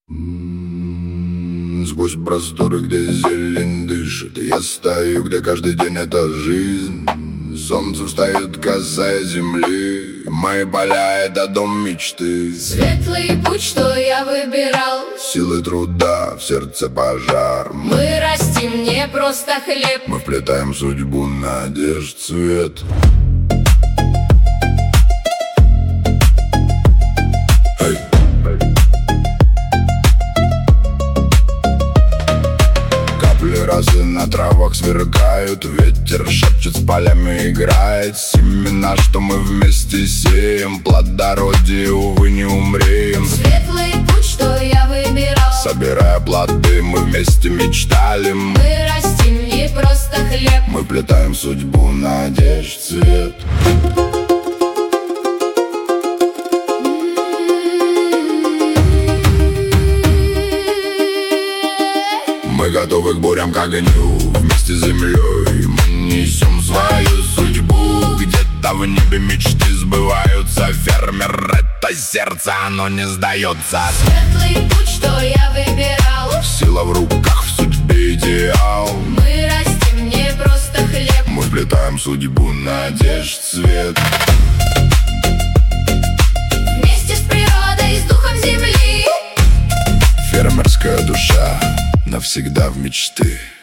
Сквозь просторы, где зелень дышит, я стою, где каждый день это жизнь. Солнце встает, касаясь земли. Мои поля — это дом мечты. Светлый путь, что я выбирал, Силы труда, в сердце пожар. мы растим не просто хлеб. Мы вплетаем судьбу, надежд, цвет. Росы на травах сверкают, ветер шепчет, с полями играет. Семена, что мы вместе сеем, плодородие, увы, не умреем. Светлый путь, что я выбирал, собирая плоды, мы вместе мечтали. мы растим не просто хлеб. Мы плетаем судьбу, надежд, цвет. Мы готовы к бурям, к огню. Вместе с землей мы несем свою судьбу. Где-то в небе мечты сбываются. Фермер — это сердце, оно не сдается. Светлый путь, что я выбирал, Сила в руках, в судьбе идеал. мы растим не просто хлеб. Мы вплетаем судьбу, надежд, цвет. Вместе с природой, с духом земли. Фермерская душа навсегда в мечты.